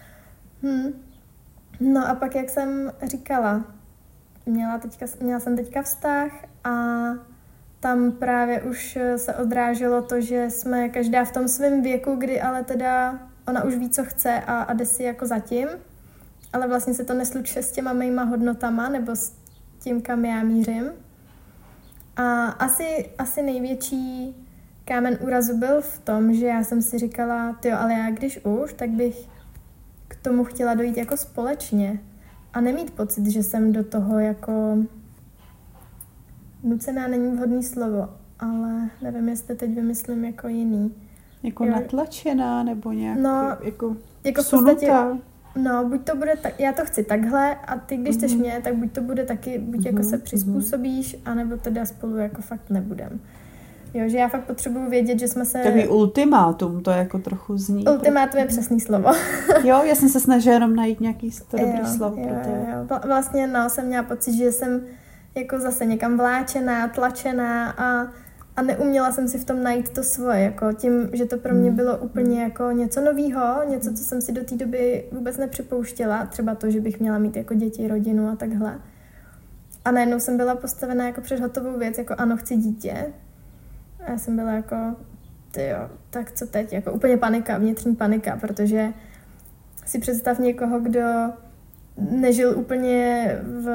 No a pak, jak jsem říkala, měla jsem teďka vztah a tam právě už se odráželo to, že jsme každá v tom svém věku, kdy ale teda ona už ví, co chce a jde si jako zatím, ale vlastně se to neslučuje s těma mýma hodnotama nebo s tím, kam já mířím. A asi největší kámen úrazu byl v tom, že já jsem si říkala, tyjo, ale já když už, tak bych k tomu chtěla dojít jako společně a nemít pocit, že jsem do toho jako nucená není vhodný slovo, ale nevím, jestli teď vymyslím jako jiný. Jako jo. Natlačená nebo nějak jako sunutá? No, buď to bude tak, já to chci takhle a ty, když chceš mě, tak buď to bude taky, buď jako se přizpůsobíš, anebo teda spolu jako fakt nebudem. Jo, že já fakt potřebuju vědět, že jsme se... Takový ultimátum, to jako trochu zní. Ultimátum je přesný slovo. Jo, já jsem se snažila jenom najít nějaký dobrý slovo pro to. Jo. Vlastně jsem měla pocit, že jsem jako zase někam vláčená, tlačená a neuměla jsem si v tom najít to svoje, jako tím, že to pro mě bylo úplně jako něco novýho, něco, co jsem si do té doby vůbec nepřipouštěla, třeba to, že bych měla mít jako děti, rodinu a takhle. A najednou jsem byla postavená jako před hotovou věc, jako ano, chci dítě. A já jsem byla jako, tyjo, tak co teď? Jako úplně panika, vnitřní panika, protože si představ někoho, kdo nežil úplně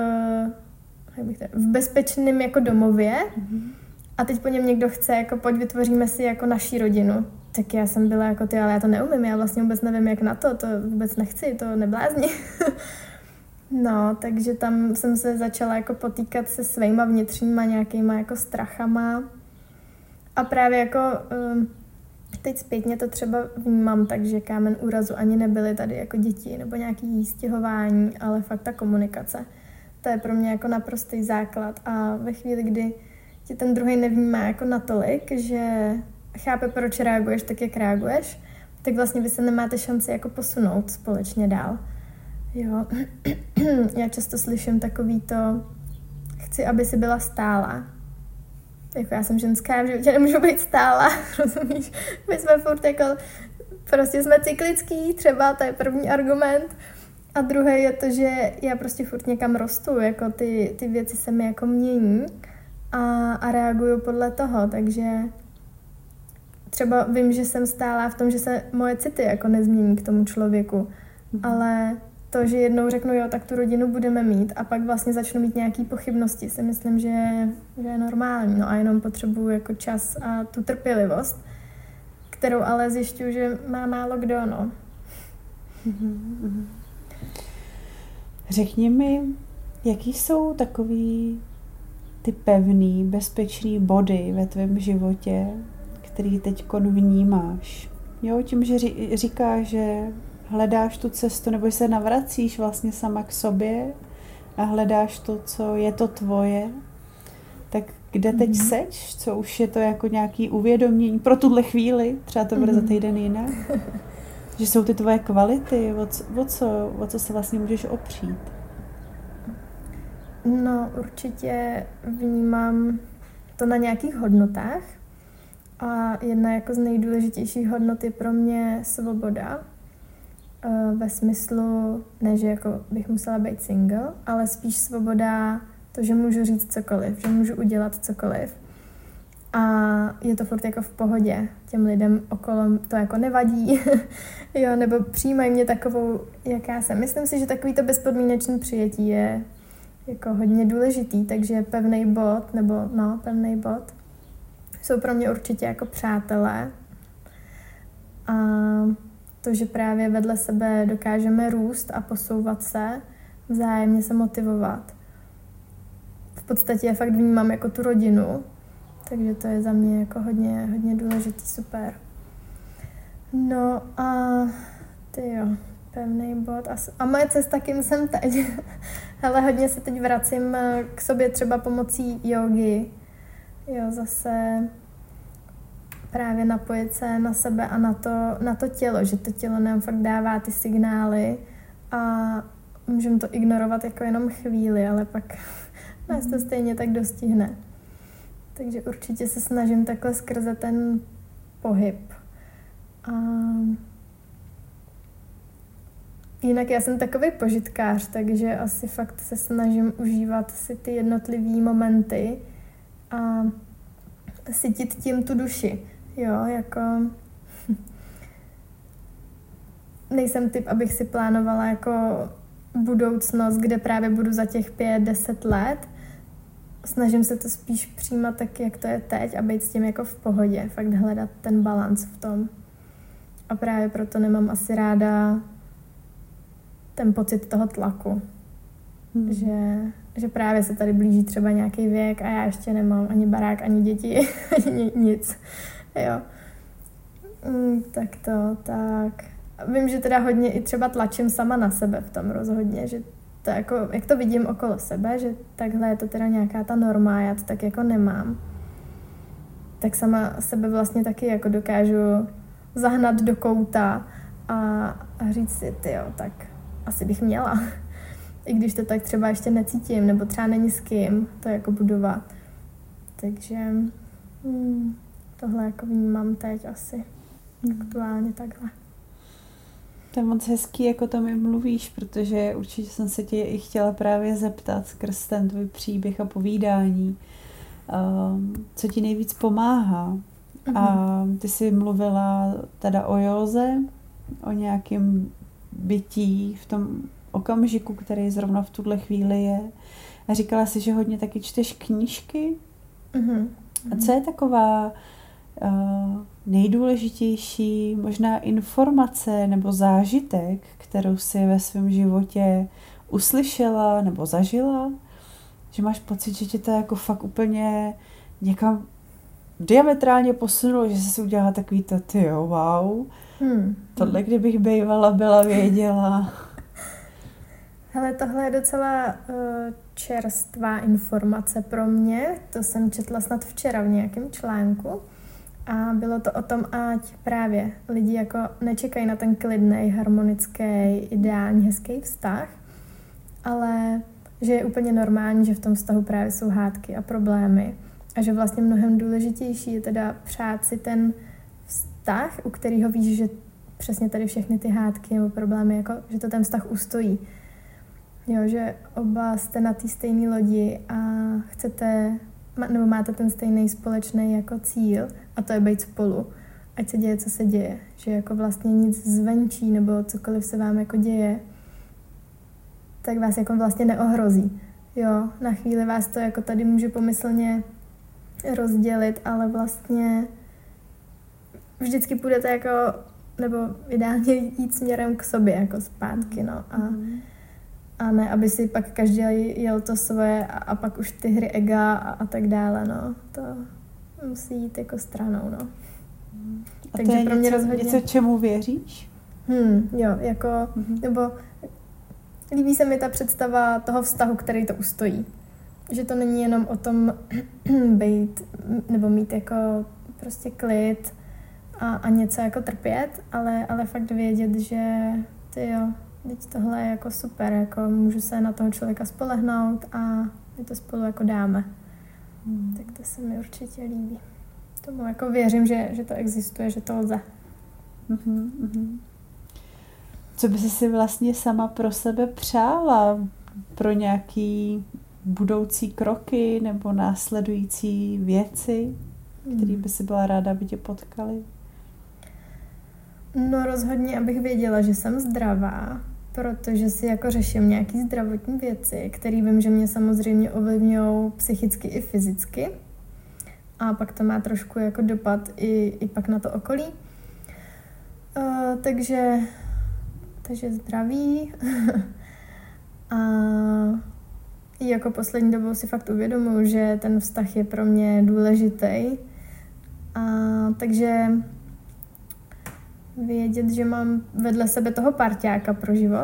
v bezpečném jako domově a teď po něm někdo chce, jako pojď vytvoříme si jako naší rodinu. Tak já jsem byla jako ty, ale já to neumím, já vlastně vůbec nevím, jak na to vůbec nechci, to neblázni. No, takže tam jsem se začala jako potýkat se svýma vnitřníma nějakýma jako strachama a právě jako teď zpětně to třeba vnímám tak, že kámen úrazu ani nebyly tady jako děti nebo nějaký stěhování, ale fakt ta komunikace. To je pro mě jako naprostý základ a ve chvíli, kdy tě ten druhý nevnímá jako natolik, že chápe, proč reaguješ tak, jak reaguješ, tak vlastně vy se nemáte šanci jako posunout společně dál. Jo. Já často slyším takový to, chci, aby si byla stála. Jako já jsem ženská, v životě nemůžu být stála, rozumíš? My jsme furt jako, prostě jsme cyklický, třeba, to je první argument. A druhý je to, že já prostě furt někam rostu, jako ty věci se mi jako mění a reaguju podle toho, takže třeba vím, že jsem stálá v tom, že se moje city jako nezmění k tomu člověku, ale to, že jednou řeknu, jo, tak tu rodinu budeme mít a pak vlastně začnu mít nějaké pochybnosti, si myslím, že je normální, no a jenom potřebuju jako čas a tu trpělivost, kterou ale zjišťuju, že má málo kdo, no. Řekni mi, jaký jsou takový ty pevný, bezpečný body ve tvém životě, který teďkon vnímáš? Jo, tím, že říkáš, že hledáš tu cestu, nebo se navracíš vlastně sama k sobě a hledáš to, co je to tvoje, tak kde teď seš? Co už je to jako nějaký uvědomění pro tuhle chvíli? Třeba to bude za týden jinak? Že jsou ty tvoje kvality? O co se vlastně můžeš opřít? No, určitě vnímám to na nějakých hodnotách a jedna jako z nejdůležitějších hodnot je pro mě svoboda. Ve smyslu, ne, že jako bych musela být single, ale spíš svoboda, to, že můžu říct cokoliv, že můžu udělat cokoliv. A je to furt jako v pohodě. Těm lidem okolo to jako nevadí, jo, nebo přijímají mě takovou, jaká jsem. Myslím si, že takový to bezpodmínečné přijetí je jako hodně důležitý, takže pevný bod jsou pro mě určitě jako přátelé. A to, že právě vedle sebe dokážeme růst a posouvat se, vzájemně se motivovat. V podstatě já fakt vnímám jako tu rodinu, takže to je za mě jako hodně, hodně důležitý, super. No a tyjo, pevný bod. A moje cesta, kým jsem teď. Hele, hodně se teď vracím k sobě třeba pomocí jogy. Jo, zase právě napojit se na sebe a na to tělo, že to tělo nám fakt dává ty signály a můžeme to ignorovat jako jenom chvíli, ale pak nás to stejně tak dostihne. Takže určitě se snažím takhle skrze ten pohyb. A jinak já jsem takový požitkář, takže asi fakt se snažím užívat si ty jednotlivý momenty a sytit tím tu duši. Jo, jako nejsem typ, abych si plánovala jako budoucnost, kde právě budu za těch 5-10 let. Snažím se to spíš přijímat tak, jak to je teď a být s tím jako v pohodě. Fakt hledat ten balanc v tom. A právě proto nemám asi ráda ten pocit toho tlaku. Že právě se tady blíží třeba nějaký věk a já ještě nemám ani barák, ani děti, ani nic. Jo. Tak. Vím, že teda hodně i třeba tlačím sama na sebe v tom rozhodně, že to jako, jak to vidím okolo sebe, že takhle je to teda nějaká ta norma, já to tak jako nemám. Tak sama sebe vlastně taky jako dokážu zahnat do kouta a říct si, tyjo, tak asi bych měla. I když to tak třeba ještě necítím, nebo třeba není s kým to jako budovat. Takže tohle jako vnímám teď asi aktuálně takhle. To je moc hezký, jako to mi mluvíš, protože určitě jsem se tě i chtěla právě zeptat skrz ten tvůj příběh a povídání, co ti nejvíc pomáhá A ty jsi mluvila teda o józe, o nějakém bytí v tom okamžiku, který zrovna v tuhle chvíli je. A říkala jsi, že hodně taky čteš knížky. A co je taková nejdůležitější možná informace nebo zážitek, kterou jsi ve svém životě uslyšela nebo zažila? Že máš pocit, že tě to jako fakt úplně někam diametrálně posunulo, že jsi si udělala takový to, tyjo, wow. Tohle, kdybych byla věděla. Hele, tohle je docela čerstvá informace pro mě. To jsem četla snad včera v nějakém článku. A bylo to o tom, ať právě lidi jako nečekají na ten klidný, harmonický, ideální, hezký vztah, ale že je úplně normální, že v tom vztahu právě jsou hádky a problémy. A že vlastně mnohem důležitější je teda přát si ten vztah, u kterého víš, že přesně tady všechny ty hádky nebo problémy, jako, že to ten vztah ustojí. Jo, že oba jste na té stejné lodi a chcete, nebo máte ten stejný společný jako cíl a to je být spolu. Ať se děje, co se děje. Že jako vlastně nic zvenčí nebo cokoliv se vám jako děje, tak vás jako vlastně neohrozí. Jo, na chvíli vás to jako tady může pomyslně rozdělit, ale vlastně vždycky půjdete jako, nebo ideálně jít směrem k sobě, jako zpátky, no. A ne, aby si pak každý jel to svoje a pak už ty hry ega a tak dále, no. To musí jít jako stranou, no. A takže to je pro mě rozhodně něco, čemu věříš? Jo, jako, nebo líbí se mi ta představa toho vztahu, který to ustojí. Že to není jenom o tom být, nebo mít jako prostě klid a něco jako trpět, ale fakt vědět, že tyjo, teď tohle je jako super, jako můžu se na toho člověka spolehnout a my to spolu jako dáme. Tak to se mi určitě líbí. Tomu jako věřím, že to existuje, že to lze. Co by si vlastně sama pro sebe přála? Pro nějaký budoucí kroky nebo následující věci, které by si byla ráda, aby tě potkaly? No rozhodně, abych věděla, že jsem zdravá, protože si jako řeším nějaký zdravotní věci, které vím, že mě samozřejmě ovlivňují psychicky i fyzicky. A pak to má trošku jako dopad i pak na to okolí. Takže zdraví. A jako poslední dobou si fakt uvědomuji, že ten vztah je pro mě důležitý. A takže vědět, že mám vedle sebe toho parťáka pro život.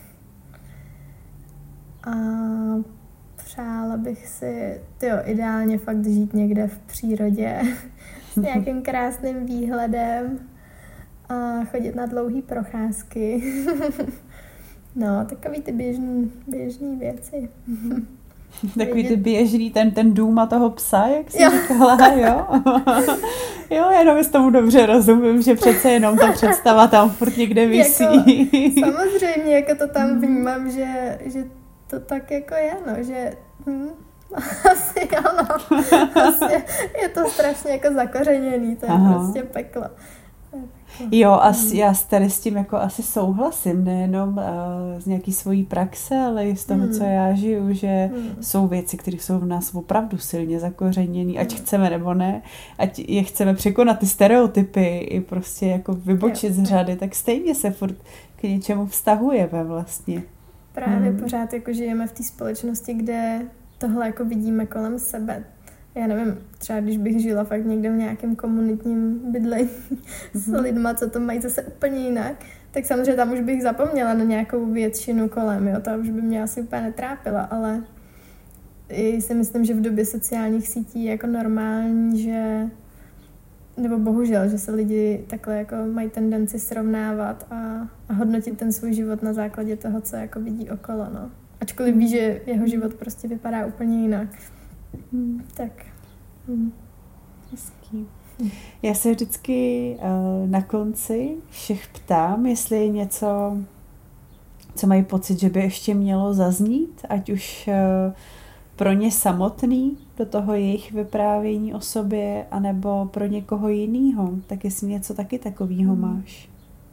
A přála bych si, ideálně fakt žít někde v přírodě s nějakým krásným výhledem a chodit na dlouhé procházky. No, takový ty běžný věci. Takový ty běžný, ten dům a toho psa, jak jsi říkala, jo? Jo, jenom z tomu dobře rozumím, že přece jenom ta představa tam furt někde visí. Jako, samozřejmě, jako to tam vnímám, že to tak jako je, no, že asi ano, asi je to strašně jako zakořeněný, to je prostě peklo. Jo, a já tady s tím jako asi souhlasím, nejenom z nějaký svojí praxe, ale i z toho, co já žiju, že jsou věci, které jsou v nás opravdu silně zakořeněné, ať chceme nebo ne, ať je chceme překonat ty stereotypy i prostě jako vybočit z řady, tak stejně se furt k něčemu vztahujeme vlastně. Právě pořád jako žijeme v té společnosti, kde tohle jako vidíme kolem sebe. Já nevím, třeba když bych žila fakt někde v nějakém komunitním bydlení s lidma, co to mají zase úplně jinak, tak samozřejmě tam už bych zapomněla na nějakou většinu kolem, jo, to už by mě asi úplně netrápila, ale i si myslím, že v době sociálních sítí je jako normální, že, nebo bohužel, že se lidi takhle jako mají tendenci srovnávat a hodnotit ten svůj život na základě toho, co jako vidí okolo, no. Ačkoliv ví, že jeho život prostě vypadá úplně jinak. Tak. Hezký. Já se vždycky na konci všech ptám, jestli je něco, co mají pocit, že by ještě mělo zaznít, ať už pro ně samotný, do toho jejich vyprávění o sobě, anebo pro někoho jiného. Tak jestli něco taky takového máš.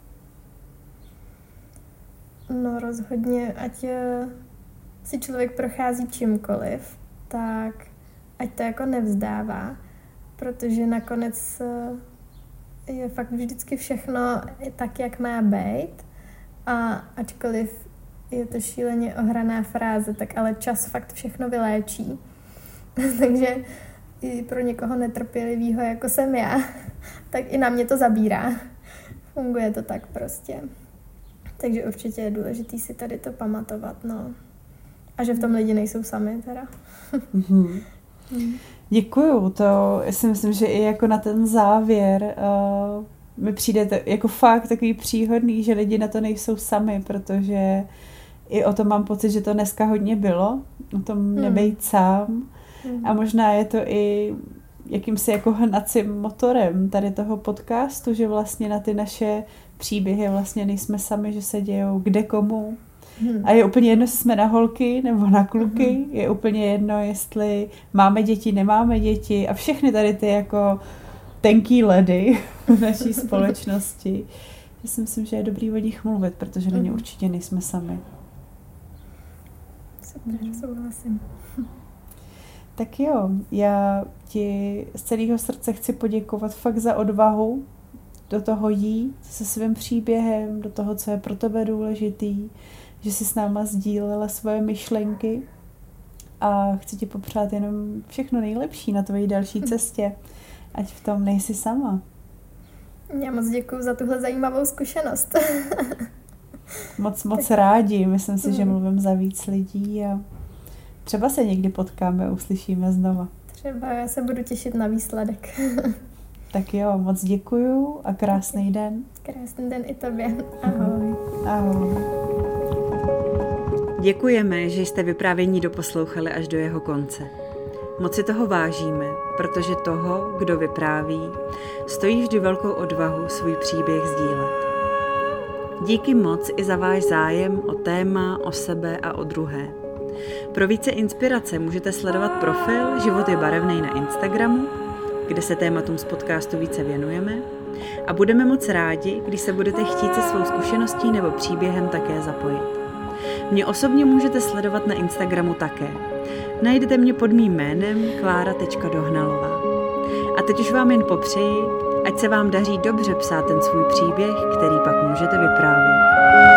No rozhodně, ať si člověk prochází čímkoliv, tak ať to jako nevzdává, protože nakonec je fakt vždycky všechno tak, jak má být. A ačkoliv je to šíleně ohraná fráze, tak ale čas fakt všechno vyléčí. Takže i pro někoho netrpělivýho, jako jsem já, tak i na mě to zabírá. Funguje to tak prostě. Takže určitě je důležitý si tady to pamatovat, no. A že v tom lidi nejsou sami teda. Děkuju, to si myslím, že i jako na ten závěr mi přijde to jako fakt takový příhodný, že lidi na to nejsou sami, protože i o tom mám pocit, že to dneska hodně bylo, o tom nebejt sám a možná je to i jakýmsi jako hnacím motorem tady toho podcastu, že vlastně na ty naše příběhy vlastně nejsme sami, že se dějou kde komu. A je úplně jedno, jestli jsme na holky nebo na kluky, je úplně jedno, jestli máme děti, nemáme děti a všechny tady ty jako tenký ledy v naší společnosti. Já si myslím, že je dobrý o nich mluvit, protože na ně určitě nejsme sami. Super, souhlasím. Tak jo, já ti z celého srdce chci poděkovat fakt za odvahu do toho jít se svým příběhem, do toho, co je pro tebe důležitý, že jsi s náma sdílela svoje myšlenky a chci ti popřát jenom všechno nejlepší na tvojí další cestě, ať v tom nejsi sama. Já moc děkuju za tuhle zajímavou zkušenost. Moc rádi, myslím si, že mluvím za víc lidí a třeba se někdy potkáme, uslyšíme znova. Třeba já se budu těšit na výsledek. Tak jo, moc děkuju a krásný den. Krásný den i tobě. Ahoj. Ahoj. Děkujeme, že jste vyprávění doposlouchali až do jeho konce. Moc si toho vážíme, protože toho, kdo vypráví, stojí vždy velkou odvahu svůj příběh sdílet. Díky moc i za váš zájem o téma, o sebe a o druhé. Pro více inspirace můžete sledovat profil Život je barevnej na Instagramu, kde se tématům z podcastu více věnujeme a budeme moc rádi, když se budete chtít se svou zkušeností nebo příběhem také zapojit. Mě osobně můžete sledovat na Instagramu také. Najdete mě pod mým jménem klára.dohnalová. A teď už vám jen popřeji, ať se vám daří dobře psát ten svůj příběh, který pak můžete vyprávět.